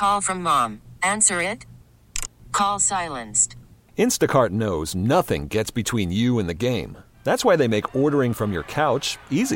Call from mom. Answer it. Call silenced. Instacart knows nothing gets between you and the game. That's why they make ordering from your couch easy.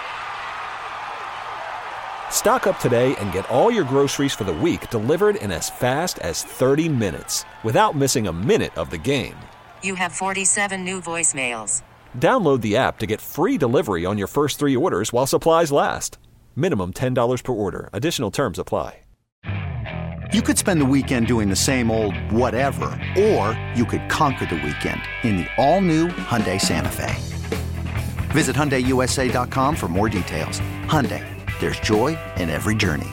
Stock up today and get all your groceries for the week delivered in as fast as 30 minutes without missing a minute of the game. You have 47 new voicemails. Download the app to get free delivery on your first 3 orders while supplies last. Minimum $10 per order. Additional terms apply. You could spend the weekend doing the same old whatever, or you could conquer the weekend in the all-new Hyundai Santa Fe. Visit HyundaiUSA.com for more details. Hyundai, there's joy in every journey.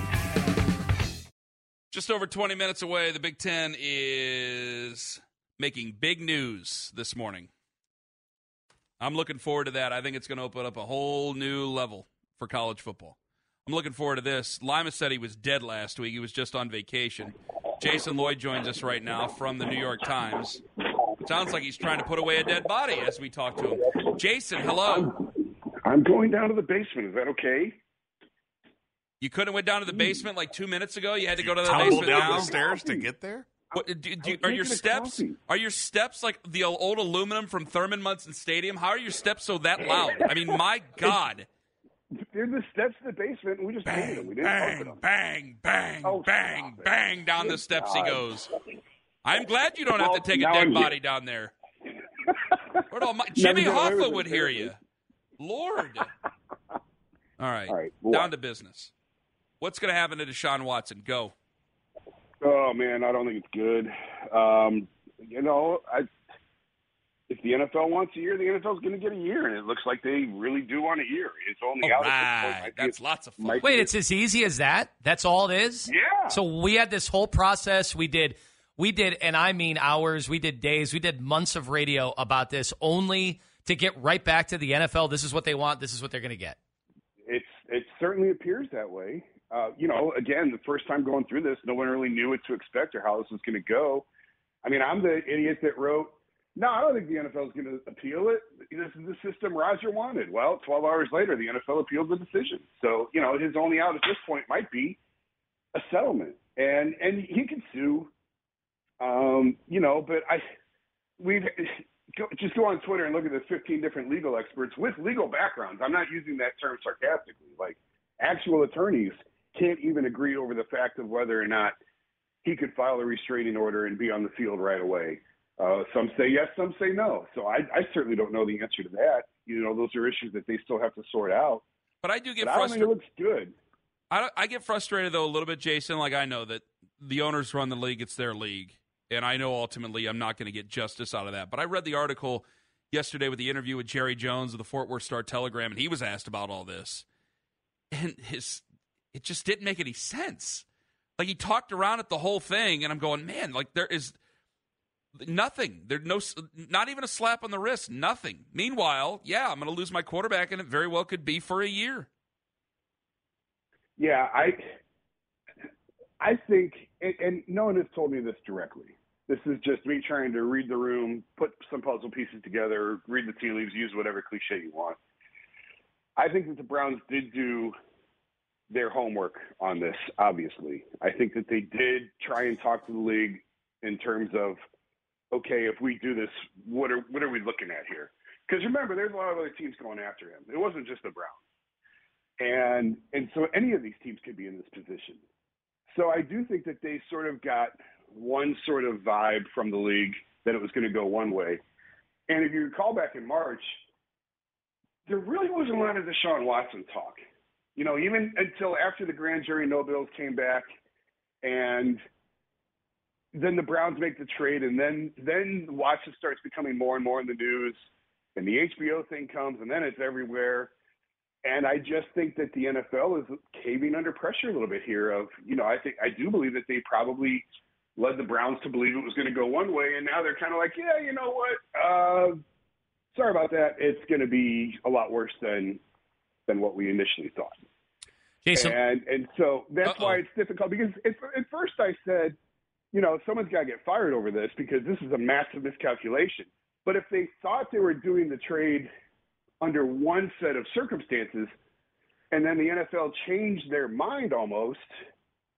Just over 20 minutes away, the Big Ten is making big news this morning. I'm looking forward to that. I think it's going to open up a whole new level for college football. I'm looking forward to this. Lima said he was dead last week. He was just on vacation. Jason Lloyd joins us right now from the New York Times. Sounds like he's trying to put away a dead body as we talk to him. Jason, hello. I'm going down to the basement. Is that okay? You couldn't have went down to the basement like 2 minutes ago? You had to go to the Tumble basement down now? the stairs to get there? What, are your steps? Are your steps like the old aluminum from Thurman Munson Stadium? How are your steps so that loud? I mean, my God. They're the steps to the basement, and we just painted them. We didn't open them. Bang, bang, Oh, bang, stop it. bang, down the Good steps God. he goes. I'm glad you don't have to take a Now dead I'm body here. down there. Jimmy Never get away with Hoffa it. would hear you. Lord. All right, well, down to business. What's going to happen to Deshaun Watson? Go. Oh, man, I don't think it's good. If the NFL wants a year, the NFL's going to get a year, and it looks like they really do want a year. It's only All out at this right, point. that's lots of fun. Wait, it's as easy as that? That's all it is? Yeah. So we had this whole process. We did, and I mean hours, we did days, we did months of radio about this only to get right back to the NFL. This is what they want. This is what they're going to get. It certainly appears that way. Again, the first time going through this, no one really knew what to expect or how this was going to go. I mean, I'm the idiot that wrote, no, I don't think the NFL is going to appeal it. This is the system Roger wanted. Well, 12 hours later, the NFL appealed the decision. So, his only out at this point might be a settlement. And he can sue, but just go on Twitter and look at the 15 different legal experts with legal backgrounds. I'm not using that term sarcastically. Like, actual attorneys can't even agree over the fact of whether or not he could file a restraining order and be on the field right away. Some say yes, some say no. So I certainly don't know the answer to that. Those are issues that they still have to sort out. But I do get I don't think frustrated. it looks good. I get frustrated, though, a little bit, Jason. Like, I know that the owners run the league. It's their league. And I know ultimately I'm not going to get justice out of that. But I read the article yesterday with the interview with Jerry Jones of the Fort Worth Star-Telegram, and he was asked about all this. And it just didn't make any sense. Like, he talked around it the whole thing, and I'm going, man, like, there is nothing. There's not even a slap on the wrist, nothing. Meanwhile, I'm going to lose my quarterback, and it very well could be for a year. Yeah, I think, and no one has told me this directly. This is just me trying to read the room, put some puzzle pieces together, read the tea leaves, use whatever cliche you want. I think that the Browns did do their homework on this, obviously. I think that they did try and talk to the league in terms of, okay, if we do this, what are we looking at here? Because remember, there's a lot of other teams going after him. It wasn't just the Browns. And so any of these teams could be in this position. So I do think that they sort of got one sort of vibe from the league that it was going to go one way. And if you recall back in March, there really wasn't a lot of Deshaun Watson talk. Even until after the grand jury no bills came back, and then the Browns make the trade, and then Watson starts becoming more and more in the news, and the HBO thing comes, and then it's everywhere. And I just think that the NFL is caving under pressure a little bit here. I do believe that they probably led the Browns to believe it was going to go one way, and now they're kind of like, yeah, you know what? Sorry about that. It's going to be a lot worse than what we initially thought. Jason. And so that's why it's difficult, because at first I said, someone's got to get fired over this because this is a massive miscalculation. But if they thought they were doing the trade under one set of circumstances and then the NFL changed their mind almost,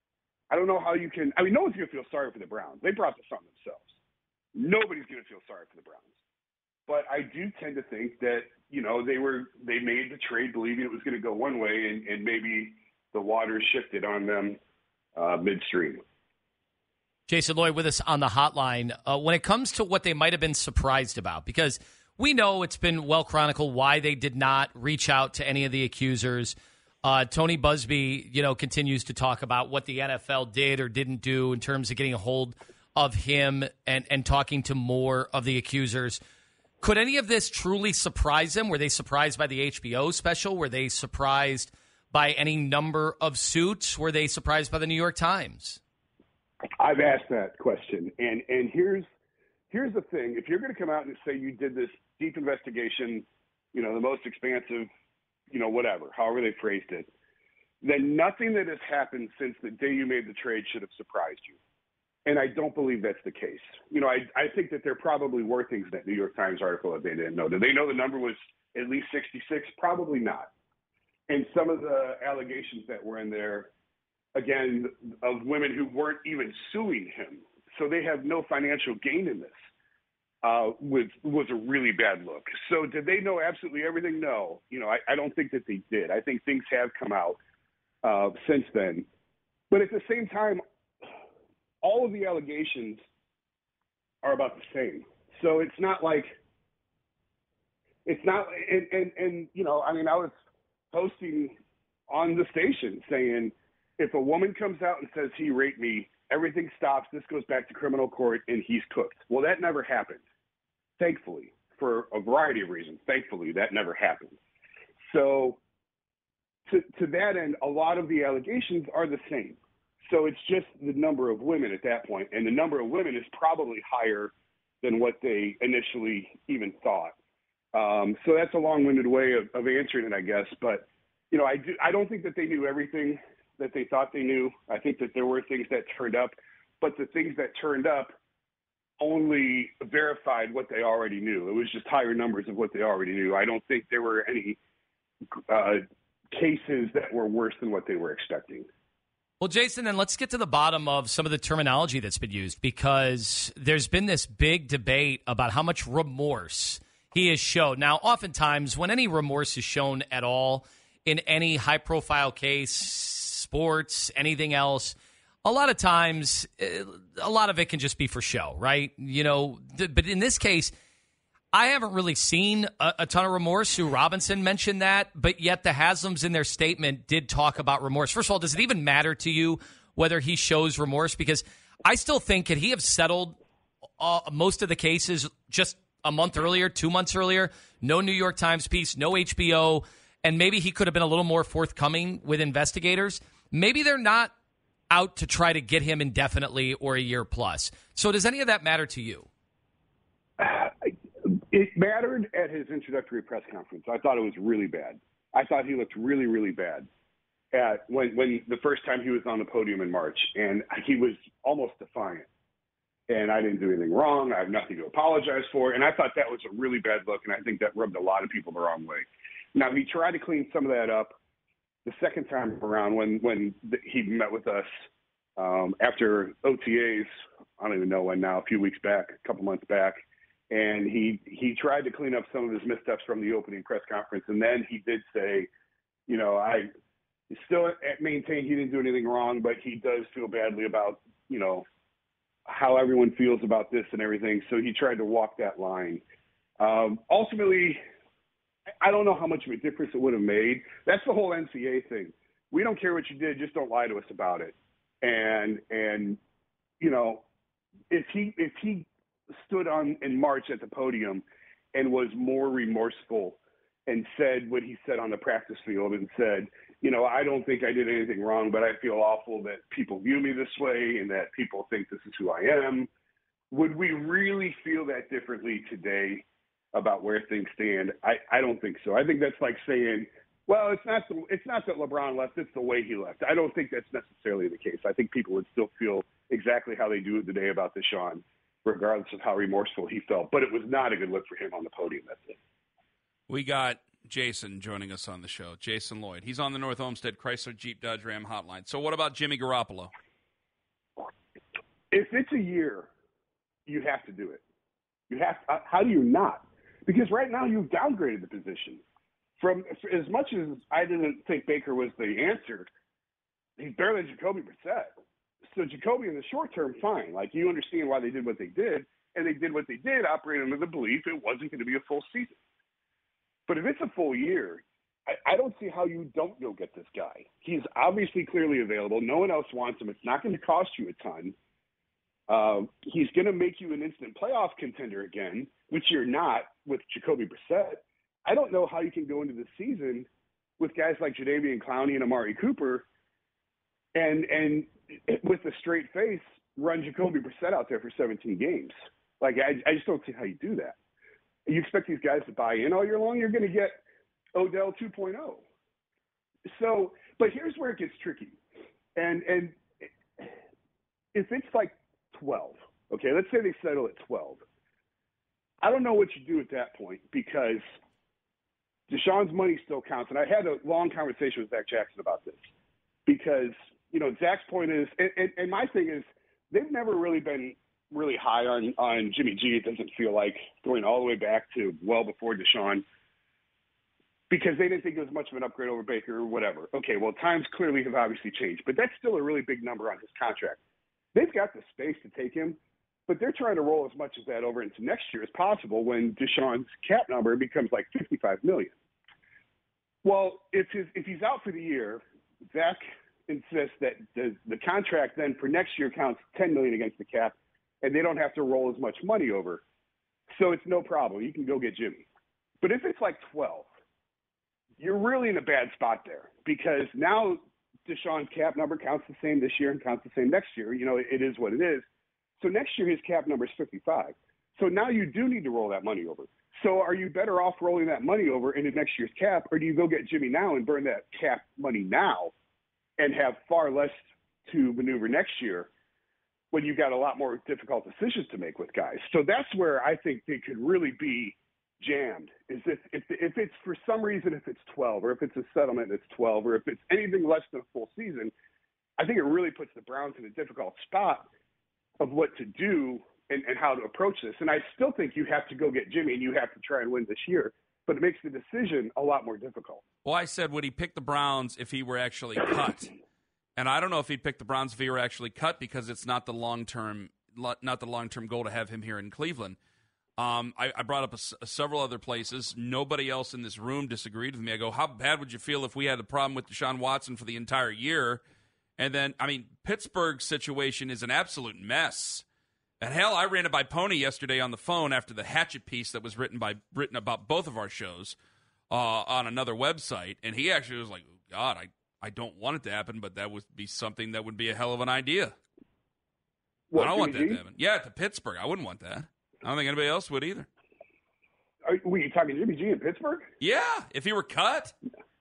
I don't know how you can. I mean, no one's going to feel sorry for the Browns. They brought this on themselves. Nobody's going to feel sorry for the Browns. But I do tend to think that, you know, they made the trade believing it was going to go one way, and maybe the waters shifted on them midstream. Jason Lloyd with us on the hotline. When it comes to what they might have been surprised about, because we know it's been well chronicled why they did not reach out to any of the accusers. Tony Busby, you know, continues to talk about what the NFL did or didn't do in terms of getting a hold of him and talking to more of the accusers. Could any of this truly surprise them? Were they surprised by the HBO special? Were they surprised by any number of suits? Were they surprised by the New York Times? I've asked that question, and here's the thing. If you're going to come out and say you did this deep investigation, you know, the most expansive, you know, whatever, however they phrased it, then nothing that has happened since the day you made the trade should have surprised you. And I don't believe that's the case. You know, I think that there probably were things in that New York Times article that they didn't know. Did they know the number was at least 66? Probably not. And some of the allegations that were in there, again, of women who weren't even suing him, so they have no financial gain in this, was a really bad look. So did they know absolutely everything? No. You know, I don't think that they did. I think things have come out since then. But at the same time, all of the allegations are about the same. So it's not like, and you know, I mean, I was posting on the station saying, if a woman comes out and says he raped me, everything stops, this goes back to criminal court, and he's cooked. Well, that never happened. Thankfully, for a variety of reasons, thankfully, that never happened. So to that end, a lot of the allegations are the same. So it's just the number of women at that point, and the number of women is probably higher than what they initially even thought. So that's a long-winded way of answering it, I guess. But, you know, I don't think that they knew everything that they thought they knew. I think that there were things that turned up, but the things that turned up only verified what they already knew. It was just higher numbers of what they already knew. I don't think there were any cases that were worse than what they were expecting. Well, Jason, then let's get to the bottom of some of the terminology that's been used, because there's been this big debate about how much remorse he has shown. Now, oftentimes, when any remorse is shown at all in any high-profile case, sports, anything else, a lot of times, a lot of it can just be for show, right? You know, but in this case, I haven't really seen a ton of remorse. Sue Robinson mentioned that, but yet the Haslams in their statement did talk about remorse. First of all, does it even matter to you whether he shows remorse? Because I still think, could he have settled most of the cases just a month earlier, 2 months earlier? No New York Times piece, no HBO, and maybe he could have been a little more forthcoming with investigators. Maybe they're not out to try to get him indefinitely or a year plus. So does any of that matter to you? It mattered at his introductory press conference. I thought it was really bad. I thought he looked really, really bad when the first time he was on the podium in March, and he was almost defiant. And I didn't do anything wrong. I have nothing to apologize for. And I thought that was a really bad look, and I think that rubbed a lot of people the wrong way. Now, he tried to clean some of that up the second time around when he met with us after OTAs, I don't even know when now, a few weeks back, a couple months back. And he tried to clean up some of his missteps from the opening press conference. And then he did say, you know, I still maintain he didn't do anything wrong, but he does feel badly about, you know, how everyone feels about this and everything. So he tried to walk that line. Ultimately, I don't know how much of a difference it would have made. That's the whole NCAA thing. We don't care what you did, just don't lie to us about it. And you know, if he stood on in March at the podium and was more remorseful and said what he said on the practice field and said, you know, I don't think I did anything wrong, but I feel awful that people view me this way and that people think this is who I am. Would we really feel that differently today about where things stand? I don't think so. I think that's like saying, well, it's not that LeBron left, it's the way he left. I don't think that's necessarily the case. I think people would still feel exactly how they do today about Deshaun, regardless of how remorseful he felt. But it was not a good look for him on the podium. That's it. We got Jason joining us on the show, Jason Lloyd. He's on the North Olmsted Chrysler Jeep Dodge Ram hotline. So what about Jimmy Garoppolo? If it's a year, you have to do it. You have. How do you not? Because right now you've downgraded the position. From as much as I didn't think Baker was the answer, he's better than Jacoby Brissett. So Jacoby in the short term, fine. Like, you understand why they did what they did, and they did what they did operating under the belief it wasn't going to be a full season. But if it's a full year, I don't see how you don't go get this guy. He's obviously clearly available. No one else wants him. It's not going to cost you a ton. He's going to make you an instant playoff contender again, which you're not with Jacoby Brissett. I don't know how you can go into the season with guys like Jadeveon Clowney and Amari Cooper and with a straight face run Jacoby Brissett out there for 17 games. Like, I just don't see how you do that. You expect these guys to buy in all year long, you're going to get Odell 2.0. So, but here's where it gets tricky. And if it's like 12, okay, let's say they settle at 12. I don't know what you do at that point, because Deshaun's money still counts. And I had a long conversation with Zach Jackson about this, because, you know, Zach's point is, and my thing is, they've never really been really high on Jimmy G. It doesn't feel like, going all the way back to well before Deshaun, because they didn't think it was much of an upgrade over Baker or whatever. Okay, well, times clearly have obviously changed, but that's still a really big number on his contract. They've got the space to take him, but they're trying to roll as much of that over into next year as possible when Deshaun's cap number becomes like $55 million. Well, if he's out for the year, Zach insists that the contract then for next year counts $10 million against the cap, and they don't have to roll as much money over. So it's no problem. You can go get Jimmy. But if it's like 12, you're really in a bad spot there, because now Deshaun's cap number counts the same this year and counts the same next year. You know, it is what it is. So next year his cap number is 55. So now you do need to roll that money over. So are you better off rolling that money over into next year's cap, or do you go get Jimmy now and burn that cap money now and have far less to maneuver next year when you've got a lot more difficult decisions to make with guys? So that's where I think they could really be jammed, is if it's for some reason, if it's 12, or if it's a settlement that's 12, or if it's anything less than a full season, I think it really puts the Browns in a difficult spot of what to do and how to approach this. And I still think you have to go get Jimmy and you have to try and win this year, but it makes the decision a lot more difficult. Well, I said, would he pick the Browns if he were actually cut? And I don't know if he'd pick the Browns if he were actually cut, because it's not the long-term goal to have him here in Cleveland. I brought up several other places. Nobody else in this room disagreed with me. I go, how bad would you feel if we had a problem with Deshaun Watson for the entire year? And then, I mean, Pittsburgh's situation is an absolute mess. And hell, I ran it by Pony yesterday on the phone after the Hatchet piece that was written about both of our shows on another website. And he actually was like, God, I don't want it to happen, but that would be something that would be a hell of an idea. What, I don't want that Jimmy to G? happen. Yeah, to Pittsburgh. I wouldn't want that. I don't think anybody else would either. Were you talking Jimmy G in Pittsburgh? Yeah, if he were cut.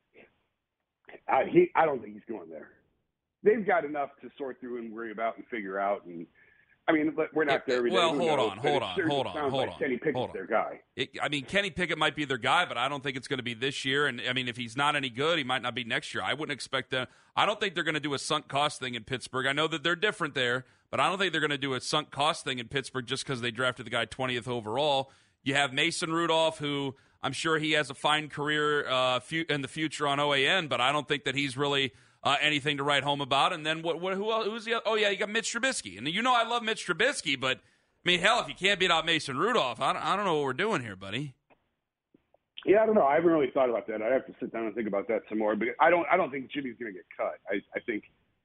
I don't think he's going there. They've got enough to sort through and worry about and figure out. And I mean, we're not there every day. Well, Who hold knows? on. Sounds like Kenny Pickett's their guy. Kenny Pickett might be their guy, but I don't think it's going to be this year. And I mean, if he's not any good, he might not be next year. I wouldn't expect them. I don't think they're going to do a sunk cost thing in Pittsburgh. I know that they're different there, but I don't think they're going to do a sunk cost thing in Pittsburgh just because they drafted the guy 20th overall. You have Mason Rudolph, who I'm sure he has a fine career in the future on OAN, but I don't think that he's really anything to write home about. And then who else? Who's the other? Oh, yeah, you got Mitch Trubisky. And you know I love Mitch Trubisky, but, I mean, hell, if you can't beat out Mason Rudolph, I don't know what we're doing here, buddy. Yeah, I don't know. I haven't really thought about that. I have to sit down and think about that some more. But I don't think Jimmy's going to get cut. I think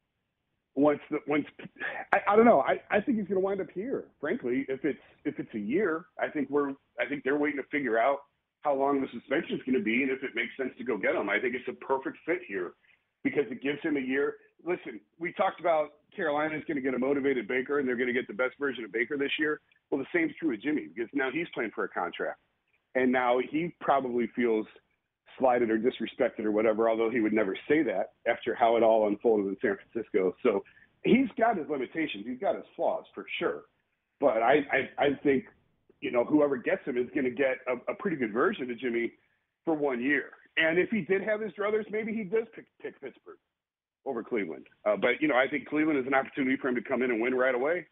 I don't know. I think he's going to wind up here. Frankly, if it's a year, I think they're waiting to figure out how long the suspension is going to be and if it makes sense to go get him. I think it's a perfect fit here because it gives him a year. Listen, we talked about Carolina is going to get a motivated Baker and they're going to get the best version of Baker this year. Well, the same's true with Jimmy because now he's playing for a contract. And now he probably feels slighted or disrespected or whatever, although he would never say that after how it all unfolded in San Francisco. So he's got his limitations. He's got his flaws for sure. But I think, whoever gets him is going to get a pretty good version of Jimmy for 1 year. And if he did have his druthers, maybe he does pick Pittsburgh over Cleveland. But I think Cleveland is an opportunity for him to come in and win right away.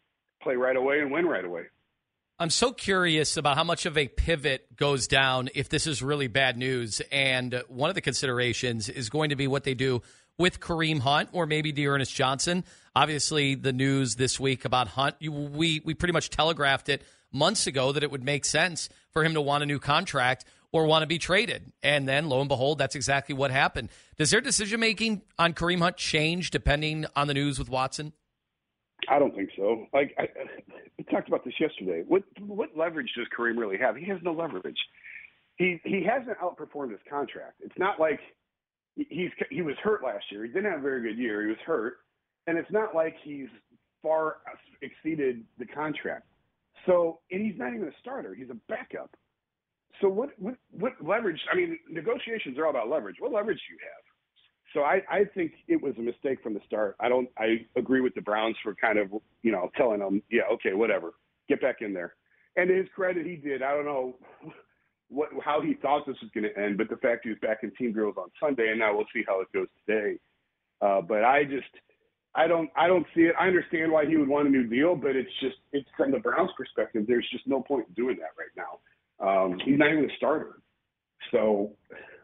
play right away and win right away. I'm so curious about how much of a pivot goes down if this is really bad news. And one of the considerations is going to be what they do with Kareem Hunt or maybe Dearness Johnson. Obviously, the news this week about Hunt, we pretty much telegraphed it months ago that it would make sense for him to want a new contract or want to be traded. And then, lo and behold, that's exactly what happened. Does their decision-making on Kareem Hunt change depending on the news with Watson? I don't think so. Like we talked about this yesterday. What leverage does Kareem really have? He has no leverage. He hasn't outperformed his contract. It's not like he was hurt last year. He didn't have a very good year. He was hurt, and it's not like he's far exceeded the contract. So, and he's not even a starter. He's a backup. So what leverage? I mean, negotiations are all about leverage. What leverage do you have? So I think it was a mistake from the start. I agree with the Browns for kind of, telling them, yeah, okay, whatever, get back in there. And to his credit, he did. I don't know how he thought this was going to end, but the fact he was back in team drills on Sunday, and now we'll see how it goes today. But I don't see it. I understand why he would want a new deal, but it's from the Browns' perspective, there's just no point in doing that right now. He's not even a starter. So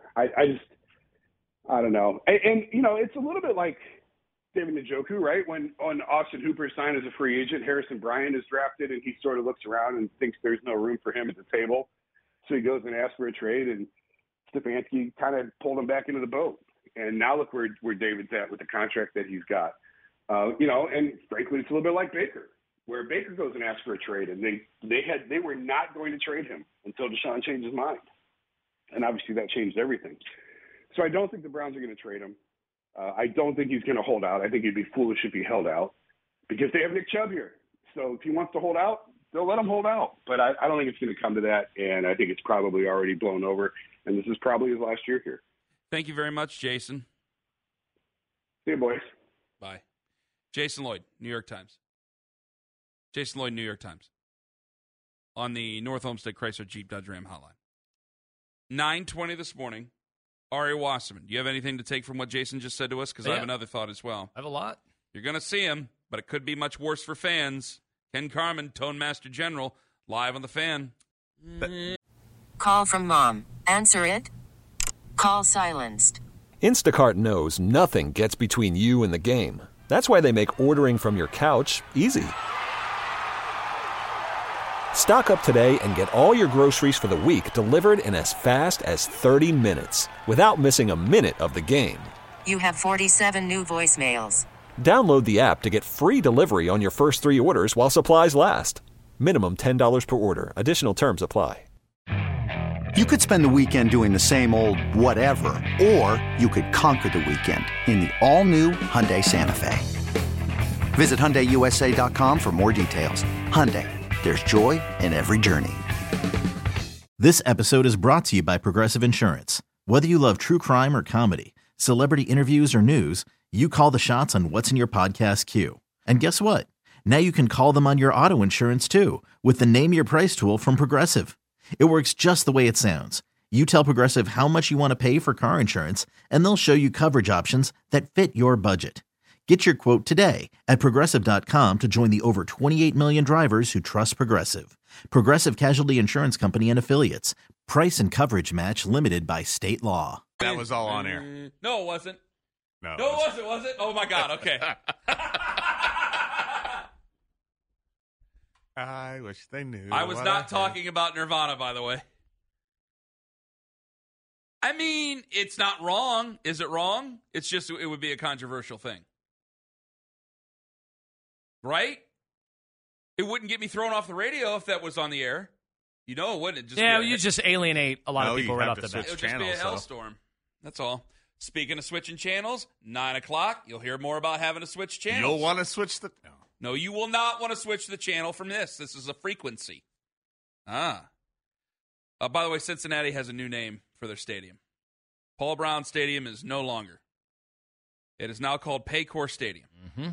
I don't know. And it's a little bit like David Njoku, right? When Austin Hooper signed as a free agent, Harrison Bryant is drafted, and he sort of looks around and thinks there's no room for him at the table. So he goes and asks for a trade, and Stefanski kind of pulled him back into the boat. And now look where David's at with the contract that he's got. And frankly, it's a little bit like Baker, where Baker goes and asks for a trade, and they were not going to trade him until Deshaun changed his mind. And obviously that changed everything. So I don't think the Browns are going to trade him. I don't think he's going to hold out. I think he'd be foolish if he held out because they have Nick Chubb here. So if he wants to hold out, they'll let him hold out. But I don't think it's going to come to that, and I think it's probably already blown over, and this is probably his last year here. Thank you very much, Jason. See you, boys. Bye. Jason Lloyd, New York Times. Jason Lloyd, New York Times. On the North Olmsted Chrysler Jeep Dodge Ram hotline. 9:20 this morning. Ari Wasserman, do you have anything to take from what Jason just said to us? Because I have another thought as well. I have a lot. You're going to see him, but it could be much worse for fans. Ken Carman, Tone Master General, live on the Fan. Call from mom. Answer it. Call silenced. Instacart knows nothing gets between you and the game. That's why they make ordering from your couch easy. Stock up today and get all your groceries for the week delivered in as fast as 30 minutes without missing a minute of the game. You have 47 new voicemails. Download the app to get free delivery on your first 3 orders while supplies last. Minimum $10 per order. Additional terms apply. You could spend the weekend doing the same old whatever, or you could conquer the weekend in the all-new Hyundai Santa Fe. Visit HyundaiUSA.com for more details. Hyundai. There's joy in every journey. This episode is brought to you by Progressive Insurance. Whether you love true crime or comedy, celebrity interviews or news, you call the shots on what's in your podcast queue. And guess what? Now you can call them on your auto insurance too with the Name Your Price tool from Progressive. It works just the way it sounds. You tell Progressive how much you want to pay for car insurance, and they'll show you coverage options that fit your budget. Get your quote today at Progressive.com to join the over 28 million drivers who trust Progressive. Progressive Casualty Insurance Company and Affiliates. Price and coverage match limited by state law. That was all on air. No, it wasn't. No, it wasn't, was it? Oh, my God. Okay. I wish they knew. I was not talking about Nirvana, by the way. I mean, it's not wrong. Is it wrong? It's just it would be a controversial thing. Right? It wouldn't get me thrown off the radio if that was on the air. You know it wouldn't. You just alienate a lot of people right off the bat. It would just be a hellstorm. That's all. Speaking of switching channels, 9 o'clock, you'll hear more about having to switch channels. You'll want to switch the... No, you will not want to switch the channel from this. This is a frequency. By the way, Cincinnati has a new name for their stadium. Paul Brown Stadium is no longer. It is now called Paycor Stadium. Mm-hmm.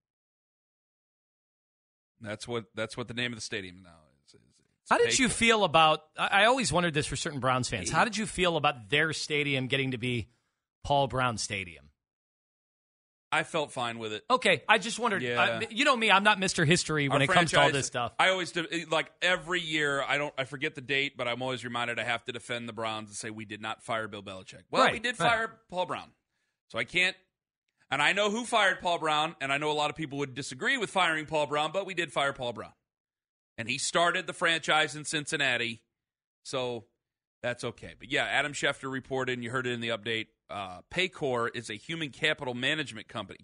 That's what the name of the stadium now is. How did you feel about, I always wondered this for certain Browns fans, how did you feel about their stadium getting to be Paul Brown Stadium? I felt fine with it. Okay, I just wondered. Yeah. You know me, I'm not Mr. History when Our it comes to all franchise, this stuff. I always do, like every year. I forget the date, but I'm always reminded I have to defend the Browns and say we did not fire Bill Belichick. Well, Right, we did right. fire Paul Brown, so I can't. And I know who fired Paul Brown, and I know a lot of people would disagree with firing Paul Brown, but we did fire Paul Brown, and he started the franchise in Cincinnati, so that's okay. But yeah, Adam Schefter reported, and you heard it in the update. Paycor is a human capital management company.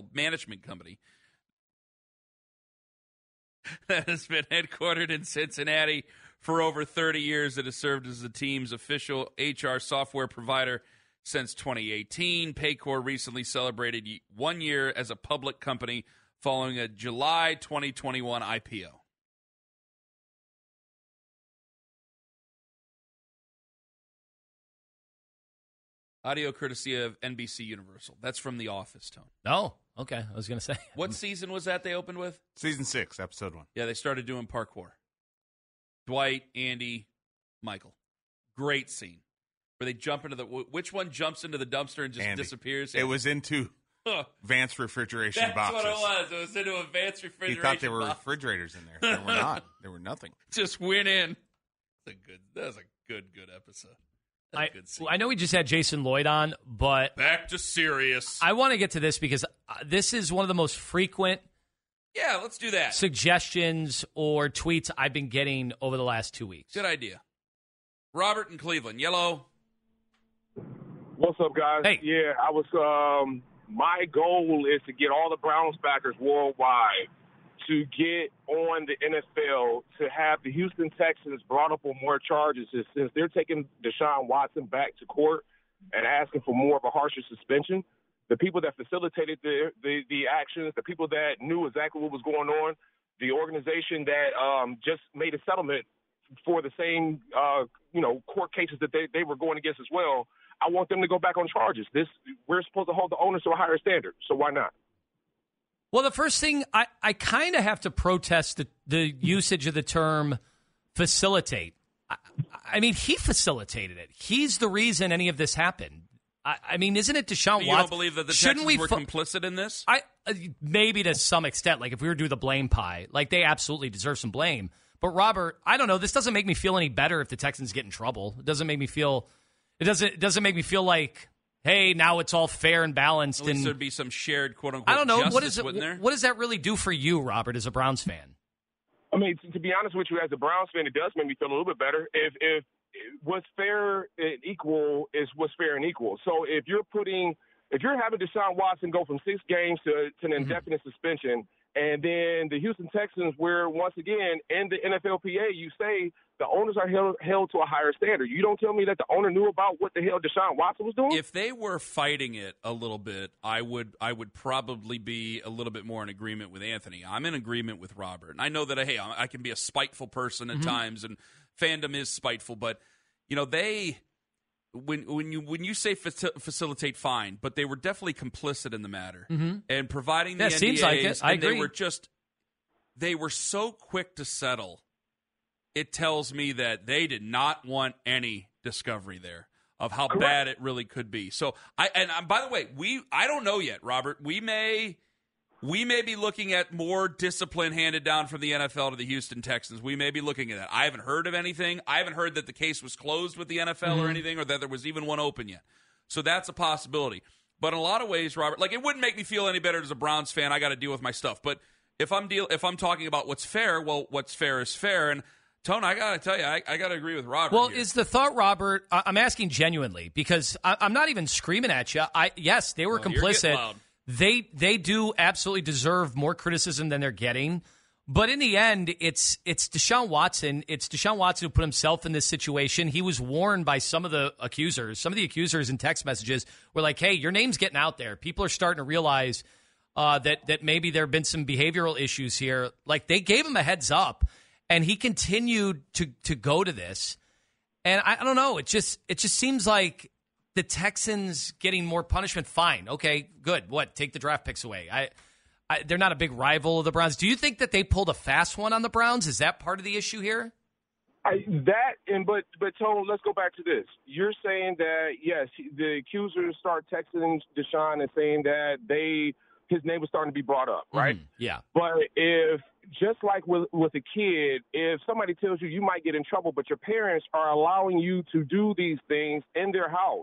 That has been headquartered in Cincinnati for over 30 years. It has served as the team's official HR software provider since 2018. Paycor recently celebrated 1 year as a public company following a July 2021 IPO. Audio courtesy of NBC Universal. That's from The Office, Tone. Oh, okay. I was going to say. What season was that they opened with? Season 6, episode 1. Yeah, they started doing parkour. Dwight, Andy, Michael. Great scene. Where they jump into which one jumps into the dumpster and just Andy. disappears? It was into Vance refrigeration That's boxes. what it was. It was into a Vance He refrigeration thought there were box. refrigerators in there. There were not. There were nothing. Just went in. That was a good episode. That's a good scene. I know we just had Jason Lloyd on, but Back to serious. I want to get to this because this is one of the most frequent Yeah, let's do that. suggestions or tweets I've been getting over the last 2 weeks. Good idea. Robert in Cleveland. Yellow. What's up, guys? Hey. Yeah, I was. My goal is to get all the Browns backers worldwide to get on the NFL to have the Houston Texans brought up on more charges since they're taking Deshaun Watson back to court and asking for more of a harsher suspension. The people that facilitated the actions, the people that knew exactly what was going on, the organization that just made a settlement for the same court cases that they were going against as well. I want them to go back on charges. We're supposed to hold the owners to a higher standard, so why not? Well, the first thing, I kind of have to protest the usage of the term facilitate. I mean, he facilitated it. He's the reason any of this happened. I mean, isn't it Deshaun Watson? You don't believe that the Texans were complicit in this? Maybe to some extent. Like, if we were to do the blame pie, like, they absolutely deserve some blame. But, Robert, I don't know. This doesn't make me feel any better if the Texans get in trouble. It doesn't make me feel – it doesn't make me feel like – hey, now it's all fair and balanced. At least and there'd be some shared quote-unquote I don't know. justice, wouldn't there? What does that really do for you, Robert, as a Browns fan? I mean, to be honest with you, as a Browns fan, it does make me feel a little bit better. If what's fair and equal is what's fair and equal. So if you're having Deshaun Watson go from 6 games to an indefinite suspension, and then the Houston Texans, where once again in the NFLPA, you say the owners are held to a higher standard. You don't tell me that the owner knew about what the hell Deshaun Watson was doing? If they were fighting it a little bit, I would probably be a little bit more in agreement with Anthony. I'm in agreement with Robert. And I know that, hey, I can be a spiteful person at times, and fandom is spiteful, but when you say facilitate, fine, but they were definitely complicit in the matter and providing the NDAs. Seems like it. I agree. They were so quick to settle. It tells me that they did not want any discovery there of how bad it really could be. So by the way, I don't know yet, Robert. We may be looking at more discipline handed down from the NFL to the Houston Texans. We may be looking at that. I haven't heard of anything. I haven't heard that the case was closed with the NFL or anything, or that there was even one open yet. So that's a possibility. But in a lot of ways, Robert, like, it wouldn't make me feel any better as a Browns fan. I got to deal with my stuff. But if I'm talking about what's fair, well, what's fair is fair. And Tone, I got to tell you, I got to agree with Robert. Well, here. is the thought, Robert, I'm asking genuinely, because I'm not even screaming at you. Yes, they were complicit. They do absolutely deserve more criticism than they're getting. But in the end, it's Deshaun Watson. It's Deshaun Watson who put himself in this situation. He was warned by some of the accusers. Some of the accusers in text messages were like, hey, your name's getting out there. People are starting to realize that maybe there have been some behavioral issues here. Like, they gave him a heads up, and he continued to go to this. And I don't know. It just seems like the Texans getting more punishment. Fine. Okay, good. What? Take the draft picks away. They're not a big rival of the Browns. Do you think that they pulled a fast one on the Browns? Is that part of the issue here? But Tone, let's go back to this. You're saying that yes, the accusers start texting Deshaun and saying that his name was starting to be brought up, right? Yeah. But if just like with a kid, if somebody tells you might get in trouble, but your parents are allowing you to do these things in their house,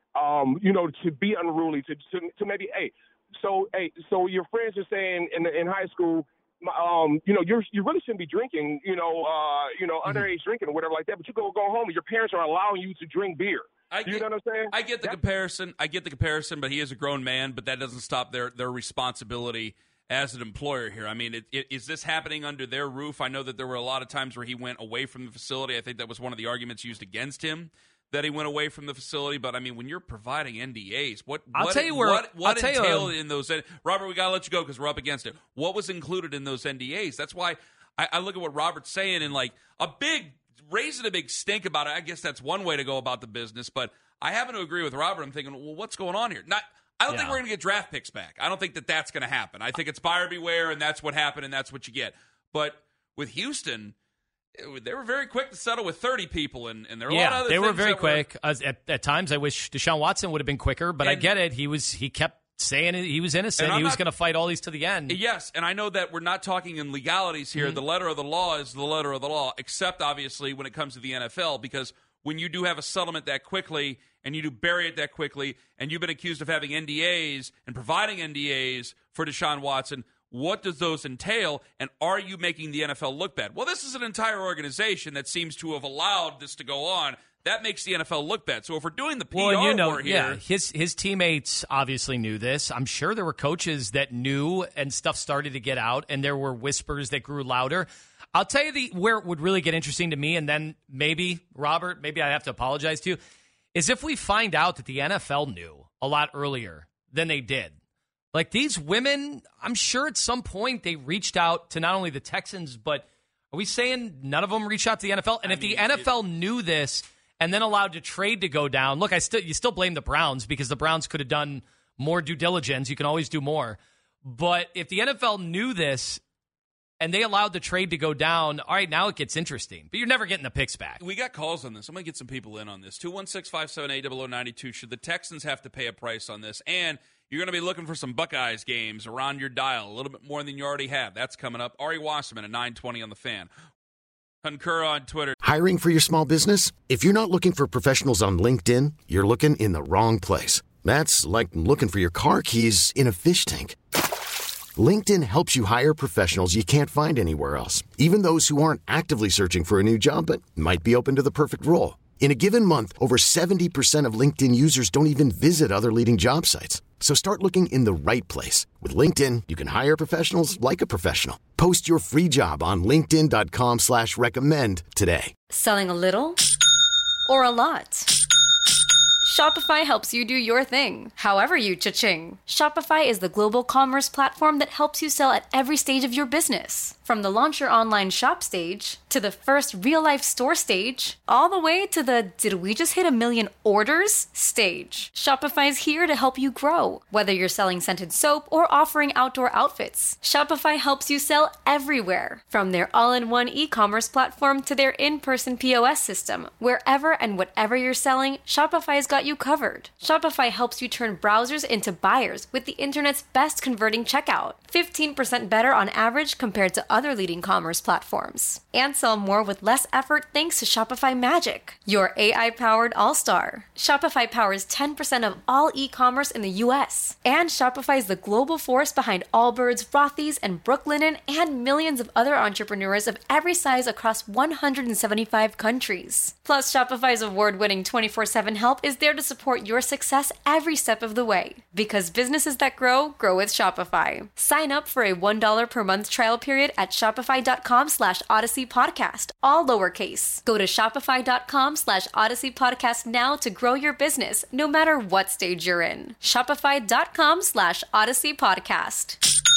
to be unruly, to maybe so your friends are saying in high school. You really shouldn't be drinking, underage drinking or whatever like that. But you go home and your parents are allowing you to drink beer. You know what I'm saying? I get the comparison, but he is a grown man. But that doesn't stop their responsibility as an employer here. I mean, is this happening under their roof? I know that there were a lot of times where he went away from the facility. I think that was one of the arguments used against him, that he went away from the facility. But I mean, when you're providing NDAs, what entailed in those? Robert, we got to let you go because we're up against it. What was included in those NDAs? That's why I look at what Robert's saying and like raising a big stink about it. I guess that's one way to go about the business. But I happen to agree with Robert. I'm thinking, well, what's going on here? I don't think we're going to get draft picks back. I don't think that that's going to happen. I think it's buyer beware, and that's what happened, and that's what you get. But with Houston, they were very quick to settle with 30 people, and there are a lot of other things. They were very quick. At times, I wish Deshaun Watson would have been quicker, but I get it. He kept saying he was innocent. He was going to fight all these to the end. Yes, and I know that we're not talking in legalities here. Mm-hmm. The letter of the law is the letter of the law, except obviously when it comes to the NFL, because when you do have a settlement that quickly and you do bury it that quickly, and you've been accused of having NDAs and providing NDAs for Deshaun Watson, what does those entail, and are you making the NFL look bad? Well, this is an entire organization that seems to have allowed this to go on. That makes the NFL look bad. So if we're doing the PR war here... Yeah, his teammates obviously knew this. I'm sure there were coaches that knew, and stuff started to get out, and there were whispers that grew louder. I'll tell you where it would really get interesting to me, and then maybe, Robert, maybe I have to apologize to you, is if we find out that the NFL knew a lot earlier than they did. Like these women, I'm sure at some point they reached out to not only the Texans, but are we saying none of them reached out to the NFL? And if the NFL knew this and then allowed the trade to go down, look, you still blame the Browns because the Browns could have done more due diligence. You can always do more. But if the NFL knew this and they allowed the trade to go down, all right, now it gets interesting. But you're never getting the picks back. We got calls on this. I'm going to get some people in on this. 216-578-0092. Should the Texans have to pay a price on this? And you're going to be looking for some Buckeyes games around your dial, a little bit more than you already have. That's coming up. Ari Wasserman at 920 on The Fan. Concur on Twitter. Hiring for your small business? If you're not looking for professionals on LinkedIn, you're looking in the wrong place. That's like looking for your car keys in a fish tank. LinkedIn helps you hire professionals you can't find anywhere else, even those who aren't actively searching for a new job but might be open to the perfect role. In a given month, over 70% of LinkedIn users don't even visit other leading job sites. So start looking in the right place. With LinkedIn, you can hire professionals like a professional. Post your free job on linkedin.com/recommend today. Selling a little or a lot? Shopify helps you do your thing, however you cha-ching. Shopify is the global commerce platform that helps you sell at every stage of your business. From the launch your online shop stage, to the first real-life store stage, all the way to the did we just hit 1 million orders stage. Shopify's here to help you grow. Whether you're selling scented soap or offering outdoor outfits, Shopify helps you sell everywhere. From their all-in-one e-commerce platform to their in-person POS system. Wherever and whatever you're selling, Shopify's got you covered. Shopify helps you turn browsers into buyers with the internet's best converting checkout. 15% better on average compared to other leading commerce platforms. And sell more with less effort thanks to Shopify Magic, your AI-powered all-star. Shopify powers 10% of all e-commerce in the U.S. And Shopify is the global force behind Allbirds, Rothy's, and Brooklinen, and millions of other entrepreneurs of every size across 175 countries. Plus, Shopify's award-winning 24/7 help is there to support your success every step of the way. Because businesses that grow, grow with Shopify. Sign up for a $1 per month trial period at shopify.com/Odyssey Podcast, all lowercase. Go to shopify.com/Odyssey Podcast now to grow your business, no matter what stage you're in. Shopify.com/Odyssey Podcast.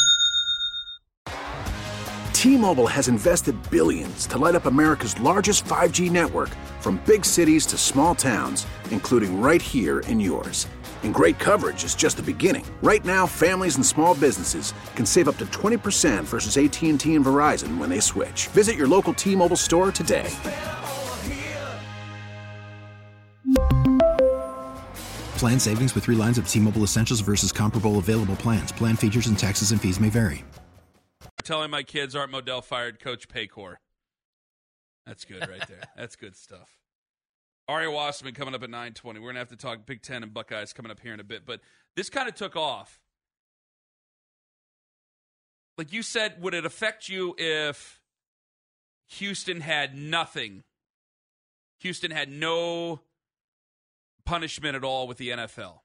T-Mobile has invested billions to light up America's largest 5G network, from big cities to small towns, including right here in yours. And great coverage is just the beginning. Right now, families and small businesses can save up to 20% versus AT&T and Verizon when they switch. Visit your local T-Mobile store today. Plan savings with 3 lines of T-Mobile Essentials versus comparable available plans. Plan features and taxes and fees may vary. Telling my kids Art Modell fired Coach Paycor. That's good right there. That's good stuff. Ari Wasserman coming up at 9:20. We're going to have to talk Big Ten and Buckeyes coming up here in a bit. But this kind of took off. Like you said, would it affect you if Houston had nothing? Houston had no punishment at all with the NFL.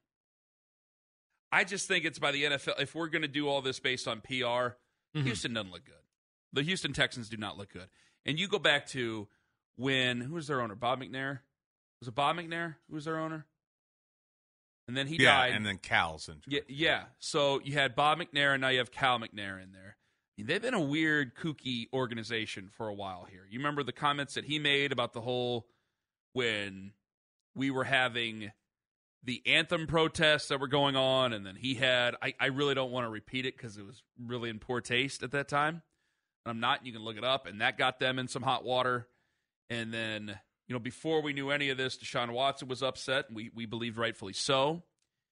I just think it's by the NFL. If we're going to do all this based on PR, Houston doesn't look good. The Houston Texans do not look good. And you go back to when, who was their owner? Bob McNair? Was it Bob McNair who was their owner? And then he died. Yeah, and then Cal's in charge. Yeah. So you had Bob McNair, and now you have Cal McNair in there. I mean, they've been a weird, kooky organization for a while here. You remember the comments that he made about the whole, when we were having the anthem protests that were going on, and then he had, I really don't want to repeat it because it was really in poor taste at that time. I'm not, you can look it up, and that got them in some hot water. And then, before we knew any of this, Deshaun Watson was upset, and we believed rightfully so.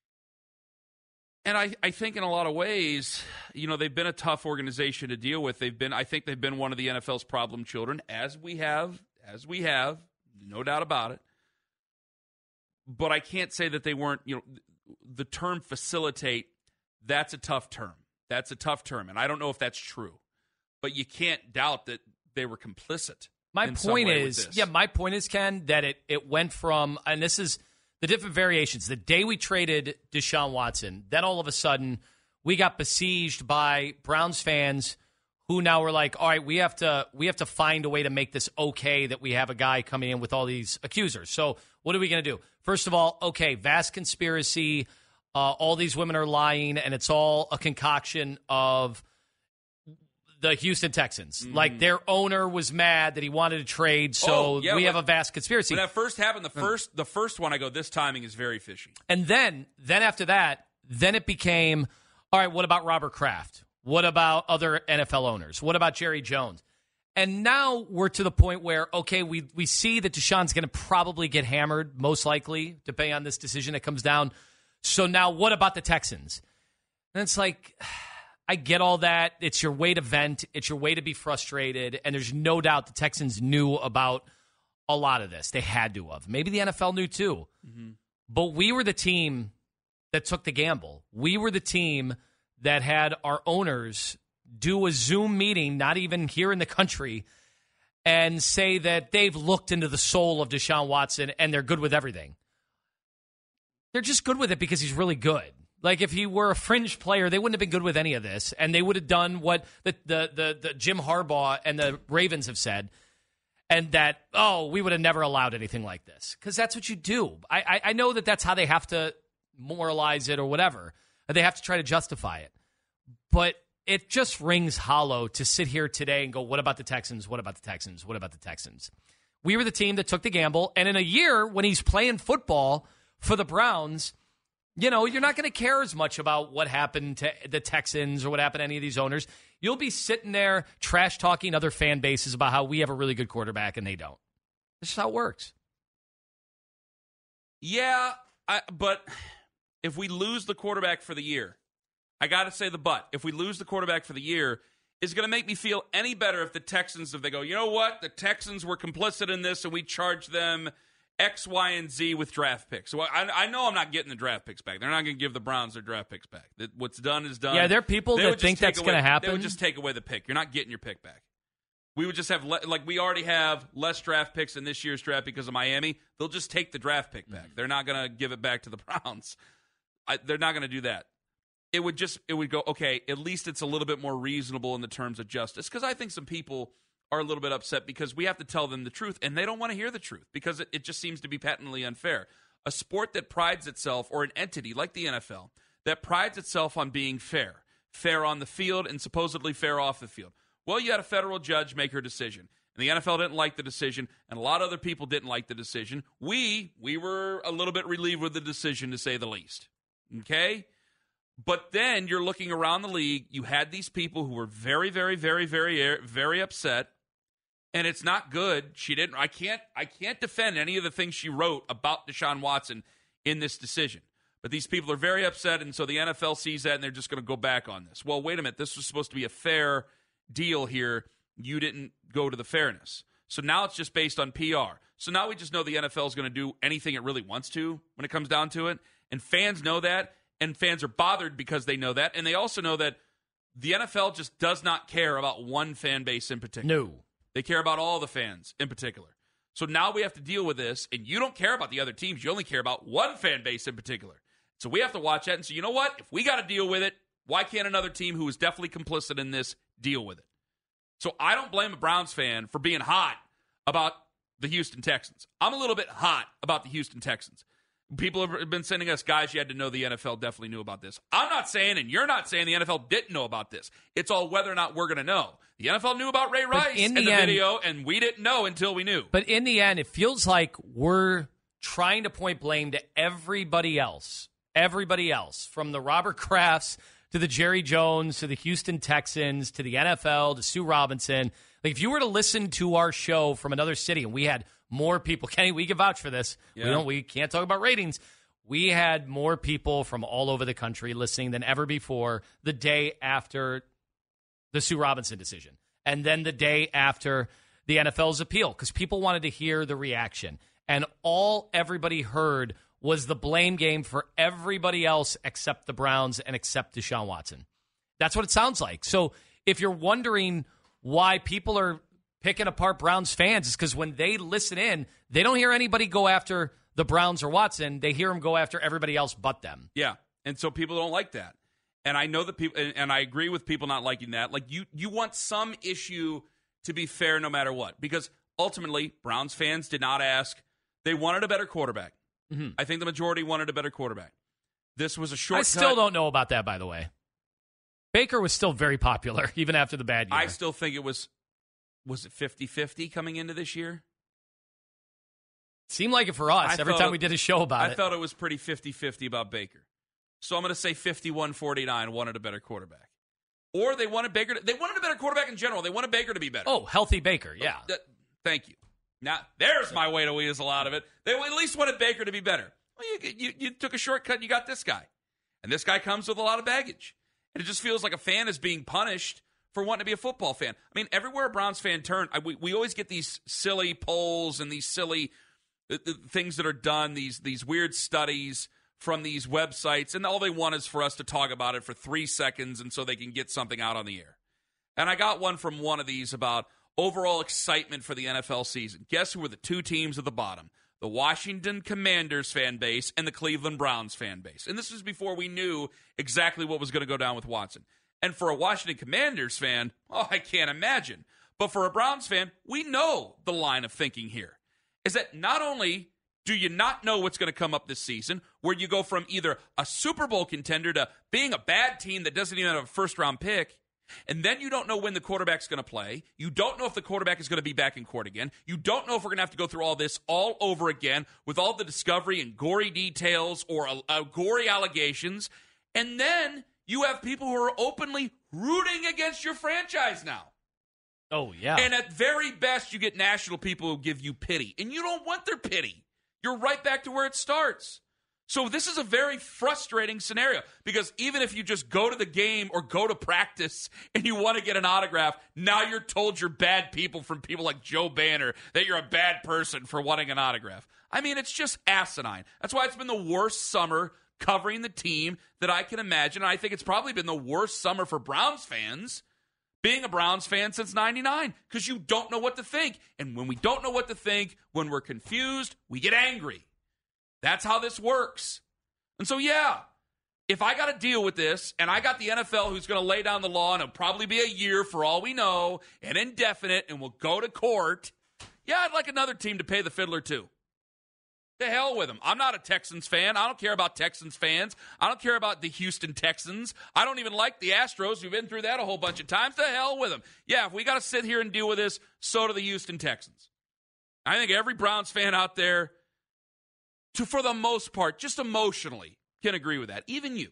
And I think in a lot of ways, they've been a tough organization to deal with. I think they've been one of the NFL's problem children, as we have, no doubt about it. But I can't say that they weren't, the term facilitate, that's a tough term. That's a tough term. And I don't know if that's true. But you can't doubt that they were complicit. My point is, Ken, that it went from, and this is the different variations. The day we traded Deshaun Watson, then all of a sudden we got besieged by Browns fans who now were like, all right, we have to find a way to make this okay that we have a guy coming in with all these accusers. So what are we going to do? First of all, okay, vast conspiracy. All these women are lying, and it's all a concoction of the Houston Texans. Like, their owner was mad that he wanted to trade, so we have a vast conspiracy. When that first happened, the first one, I go, this timing is very fishy. And then after that, then it became, all right, what about Robert Kraft? What about other NFL owners? What about Jerry Jones? And now we're to the point where, okay, we see that Deshaun's going to probably get hammered, most likely, depending on this decision that comes down. So now what about the Texans? And it's like, I get all that. It's your way to vent. It's your way to be frustrated. And there's no doubt the Texans knew about a lot of this. They had to have. Maybe the NFL knew too. Mm-hmm. But we were the team that took the gamble. We were the team that had our owners do a Zoom meeting, not even here in the country, and say that they've looked into the soul of Deshaun Watson and they're good with everything. They're just good with it because he's really good. Like, if he were a fringe player, they wouldn't have been good with any of this, and they would have done what the Jim Harbaugh and the Ravens have said, and that, we would have never allowed anything like this, because that's what you do. I know that that's how they have to moralize it or whatever. They have to try to justify it. But it just rings hollow to sit here today and go, what about the Texans? What about the Texans? What about the Texans? We were the team that took the gamble, and in a year when he's playing football for the Browns, you're not going to care as much about what happened to the Texans or what happened to any of these owners. You'll be sitting there trash-talking other fan bases about how we have a really good quarterback and they don't. This is how it works. Yeah, but if we lose the quarterback for the year, I got to say the but. If we lose the quarterback for the year, is going to make me feel any better if the Texans, if they go, you know what, the Texans were complicit in this and we charged them X, Y, and Z with draft picks. So I know I'm not getting the draft picks back. They're not going to give the Browns their draft picks back. What's done is done. Yeah, there are people that think that's going to happen. They would just take away the pick. You're not getting your pick back. We would just have, we already have less draft picks in this year's draft because of Miami. They'll just take the draft pick back. They're not going to give it back to the Browns. They're not going to do that. It would go, okay, at least it's a little bit more reasonable in the terms of justice, because I think some people are a little bit upset because we have to tell them the truth, and they don't want to hear the truth because it just seems to be patently unfair. A sport that prides itself, or an entity like the NFL, that prides itself on being fair on the field and supposedly fair off the field. Well, you had a federal judge make her decision, and the NFL didn't like the decision, and a lot of other people didn't like the decision. We were a little bit relieved with the decision, to say the least. Okay? But then you're looking around the league. You had these people who were very, very, very, very, very upset, and it's not good. I can't defend any of the things she wrote about Deshaun Watson in this decision. But these people are very upset, and so the NFL sees that, and they're just going to go back on this. Well, wait a minute. This was supposed to be a fair deal here. You didn't go to the fairness. So now it's just based on PR. So now we just know the NFL is going to do anything it really wants to when it comes down to it. And fans know that, and fans are bothered because they know that. And they also know that the NFL just does not care about one fan base in particular. No. They care about all the fans in particular. So now we have to deal with this, and you don't care about the other teams. You only care about one fan base in particular. So we have to watch that and say, you know what? If we got to deal with it, why can't another team who is definitely complicit in this deal with it? So I don't blame a Browns fan for being hot about the Houston Texans. I'm a little bit hot about the Houston Texans. People have been sending us, guys, you had to know the NFL definitely knew about this. I'm not saying, and you're not saying the NFL didn't know about this. It's all whether or not we're going to know. The NFL knew about Ray Rice in the video, and we didn't know until we knew. But in the end, it feels like we're trying to point blame to everybody else. Everybody else, from the Robert Krafts to the Jerry Jones to the Houston Texans to the NFL to Sue Robinson. Like, if you were to listen to our show from another city and we had more people, Kenny, we can vouch for this. Yeah. We can't talk about ratings. We had more people from all over the country listening than ever before the day after the Sue Robinson decision. And then the day after the NFL's appeal, because people wanted to hear the reaction. And all everybody heard was the blame game for everybody else except the Browns and except Deshaun Watson. That's what it sounds like. So if you're wondering why people are picking apart Browns fans, it's because when they listen in, they don't hear anybody go after the Browns or Watson. They hear them go after everybody else but them. Yeah, and so people don't like that. And I know that people, and I agree with people not liking that. Like, you want some issue to be fair no matter what, because ultimately Browns fans did not ask. They wanted a better quarterback. Mm-hmm. I think the majority wanted a better quarterback. This was a shortcut. I still don't know about that, by the way. Baker was still very popular, even after the bad year. I still think it was it 50-50 coming into this year? Seemed like it for us every time we did a show about it. I thought it was pretty 50-50 about Baker. So I'm going to say 51-49 wanted a better quarterback. Or they wanted Baker. They wanted a better quarterback in general. They wanted Baker to be better. Oh, healthy Baker, yeah. Thank you. Now, there's my way to weasel out of it. They at least wanted Baker to be better. Well, you took a shortcut and you got this guy. And this guy comes with a lot of baggage. And it just feels like a fan is being punished for wanting to be a football fan. I mean, everywhere a Browns fan turns, we always get these silly polls and these silly things that are done, these weird studies from these websites, and all they want is for us to talk about it for 3 seconds and so they can get something out on the air. And I got one from one of these about overall excitement for the NFL season. Guess who were the two teams at the bottom? The Washington Commanders fan base and the Cleveland Browns fan base. And this was before we knew exactly what was going to go down with Watson. And for a Washington Commanders fan, I can't imagine. But for a Browns fan, we know the line of thinking here is that not only do you not know what's going to come up this season, where you go from either a Super Bowl contender to being a bad team that doesn't even have a first-round pick, and then you don't know when the quarterback's going to play. You don't know if the quarterback is going to be back in court again. You don't know if we're going to have to go through all this all over again with all the discovery and gory details or gory allegations. And then you have people who are openly rooting against your franchise now. Oh, yeah. And at very best, you get national people who give you pity. And you don't want their pity. You're right back to where it starts. So this is a very frustrating scenario because even if you just go to the game or go to practice and you want to get an autograph, now you're told you're bad people from people like Joe Banner, that you're a bad person for wanting an autograph. I mean, it's just asinine. That's why it's been the worst summer covering the team that I can imagine. And I think it's probably been the worst summer for Browns fans being a Browns fan since 99 because you don't know what to think. And when we don't know what to think, when we're confused, we get angry. That's how this works. And so, yeah, if I got to deal with this and I got the NFL who's going to lay down the law and it'll probably be a year for all we know and indefinite and we'll go to court, yeah, I'd like another team to pay the fiddler too. To hell with them. I'm not a Texans fan. I don't care about Texans fans. I don't care about the Houston Texans. I don't even like the Astros. We've been through that a whole bunch of times. To hell with them. Yeah, if we got to sit here and deal with this, so do the Houston Texans. I think every Browns fan out there, for the most part, just emotionally, can agree with that. Even you.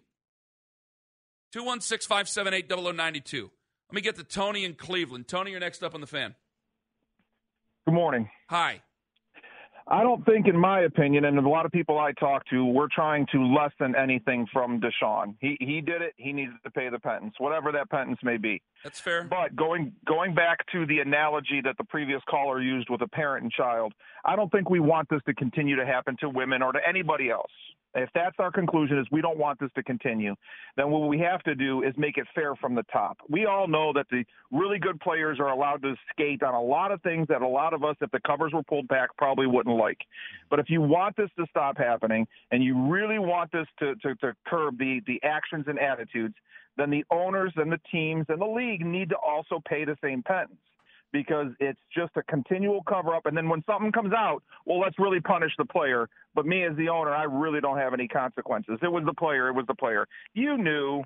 216-578-0092. Let me get to Tony in Cleveland. Tony, you're next up on the fan. Good morning. Hi. I don't think, in my opinion, and a lot of people I talk to, we're trying to lessen anything from Deshaun. He did it. He needs to pay the penance, whatever that penance may be. That's fair. But going back to the analogy that the previous caller used with a parent and child, I don't think we want this to continue to happen to women or to anybody else. If that's our conclusion, is we don't want this to continue, then what we have to do is make it fair from the top. We all know that the really good players are allowed to skate on a lot of things that a lot of us, if the covers were pulled back, probably wouldn't like. But if you want this to stop happening and you really want this to curb the actions and attitudes, then the owners and the teams and the league need to also pay the same penance. Because it's just a continual cover-up. And then when something comes out, well, let's really punish the player. But me as the owner, I really don't have any consequences. It was the player. It was the player. You knew.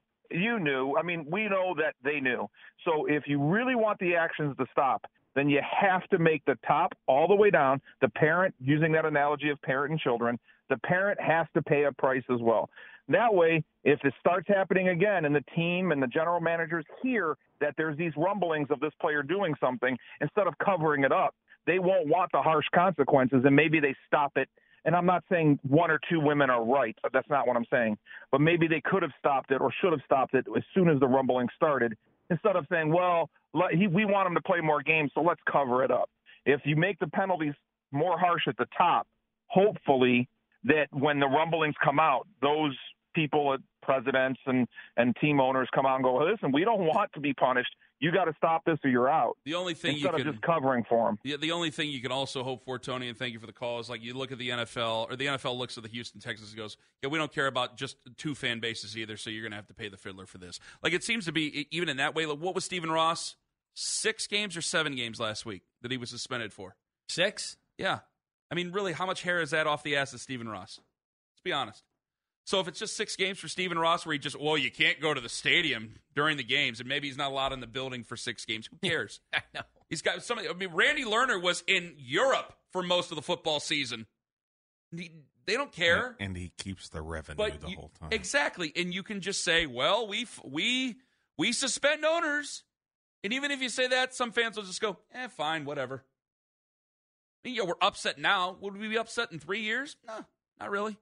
I mean, we know that they knew. So if you really want the actions to stop, then you have to make the top all the way down. The parent, using that analogy of parent and children, the parent has to pay a price as well. That way, if it starts happening again and the team and the general managers hear that there's these rumblings of this player doing something, instead of covering it up, they won't want the harsh consequences, and maybe they stop it. And I'm not saying one or two women are right. That's not what I'm saying. But maybe they could have stopped it or should have stopped it as soon as the rumbling started, instead of saying, well, we want him to play more games, so let's cover it up. If you make the penalties more harsh at the top, hopefully that when the rumblings come out, those people at presidents and team owners come out and go, listen, we don't want to be punished. You got to stop this or you're out. The only thing instead of just covering for them. Yeah, the only thing you can also hope for, Tony, and thank you for the call, is like you look at the NFL, or the NFL looks at the Houston Texans and goes, yeah, we don't care about just two fan bases either, so you're going to have to pay the fiddler for this. Like, it seems to be, even in that way, like, what was Stephen Ross? 6 games or 7 games last week that he was suspended for? 6? Yeah. I mean, really, how much hair is that off the ass of Stephen Ross? Let's be honest. So if it's just 6 games for Stephen Ross where you can't go to the stadium during the games, and maybe he's not allowed in the building for 6 games, who cares? I know. He's got somebody. I mean, Randy Lerner was in Europe for most of the football season. They don't care. And he keeps the revenue the whole time. Exactly. And you can just say, well, we suspend owners. And even if you say that, some fans will just go, fine, whatever. I mean, we're upset now. Would we be upset in 3 years? No, not really.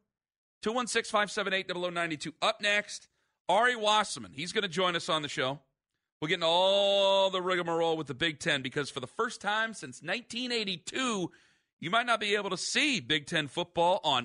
216-578-0092. Up next, Ari Wasserman. He's going to join us on the show. We'll get into all the rigmarole with the Big Ten, because for the first time since 1982, you might not be able to see Big Ten football on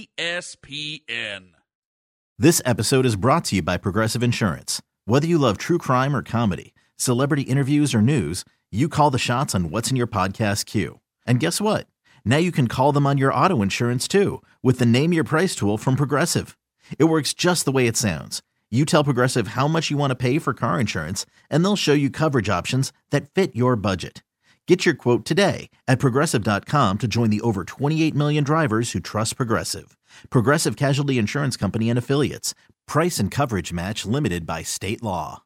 ESPN. This episode is brought to you by Progressive Insurance. Whether you love true crime or comedy, celebrity interviews or news, you call the shots on what's in your podcast queue. And guess what? Now you can call them on your auto insurance, too, with the Name Your Price tool from Progressive. It works just the way it sounds. You tell Progressive how much you want to pay for car insurance, and they'll show you coverage options that fit your budget. Get your quote today at Progressive.com to join the over 28 million drivers who trust Progressive. Progressive Casualty Insurance Company and Affiliates. Price and coverage match limited by state law.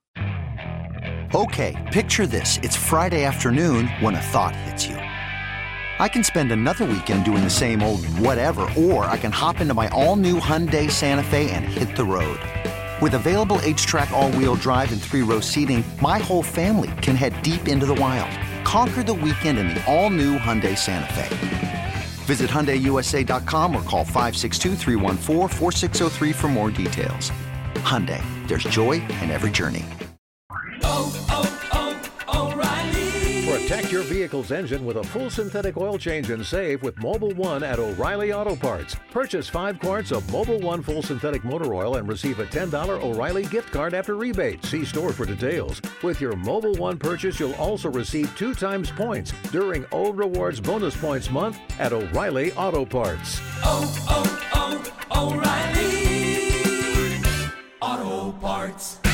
Okay, picture this. It's Friday afternoon when a thought hits you. I can spend another weekend doing the same old whatever, or I can hop into my all-new Hyundai Santa Fe and hit the road. With available H-Track all-wheel drive and 3-row seating, my whole family can head deep into the wild. Conquer the weekend in the all-new Hyundai Santa Fe. Visit HyundaiUSA.com or call 562-314-4603 for more details. Hyundai, there's joy in every journey. Protect your vehicle's engine with a full synthetic oil change and save with Mobil 1 at O'Reilly Auto Parts. Purchase 5 quarts of Mobil 1 full synthetic motor oil and receive a $10 O'Reilly gift card after rebate. See store for details. With your Mobil 1 purchase, you'll also receive 2 times points during O Rewards Bonus Points Month at O'Reilly Auto Parts. O'Reilly Auto Parts.